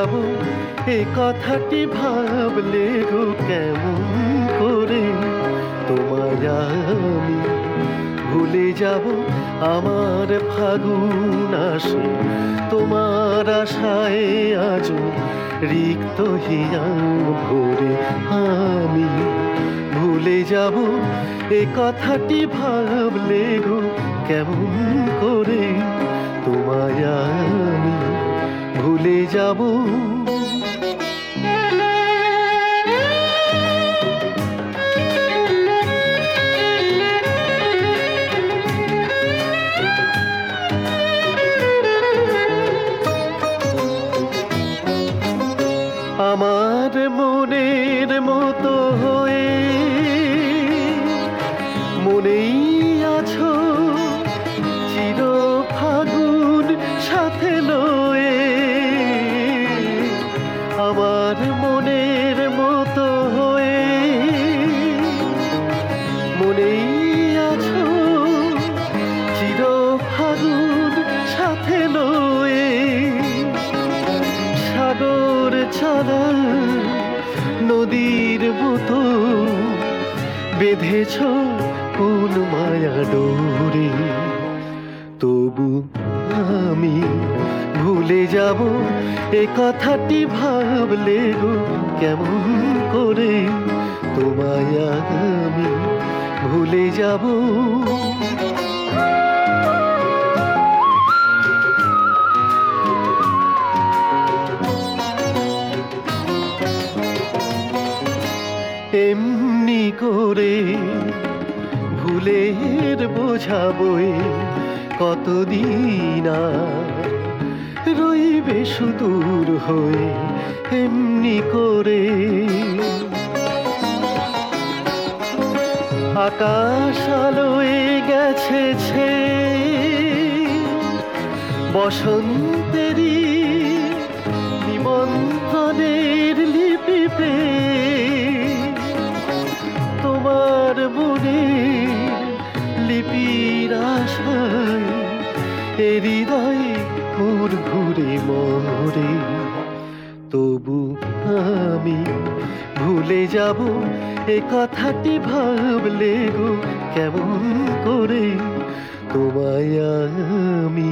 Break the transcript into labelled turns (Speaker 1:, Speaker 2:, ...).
Speaker 1: যাব এ কথাটি ভাবলে গো কেমন করে তোমায় আমি ভুলে যাব। আমার ফাগুন আসে তোমার আশায় আজ রিক্ত হিয়াং ভরে আমি ভুলে যাব এ কথাটি ভাবলে গো কেমন করে তোমায় আমি ভুলে যাব। আমার মনের মতো হয়ে মনেই আছো চির ফাগুন সাথে লয়ে। আমার মনের মতো হয়ে মনেই আছো চির ফাগুন সাথে লয়ে। সাগর ছাড়া নদীর মতো বেঁধেছ কোন মায়া ডোরে, তবু আমি ভুলে যাব এ কথাটি ভাবলে গো কেমন করে তোমায় আমি ভুলে যাব। এমনি করে ভুলের বোঝা বয়ে কতদিন আর রইবে সুদূর হয়ে এমনি করে। আকাশ আলোয় গেছে ছে বসন্তেরই নিমন্ত্রণের লিপি পেয়ে। তোমার মনের লিপির আশায় এ হৃদয়ে মোর ঘুরে মরে, তবু আমি ভুলে যাব এ কথাটি ভাবলে গো কেমন করে তোমায় আমি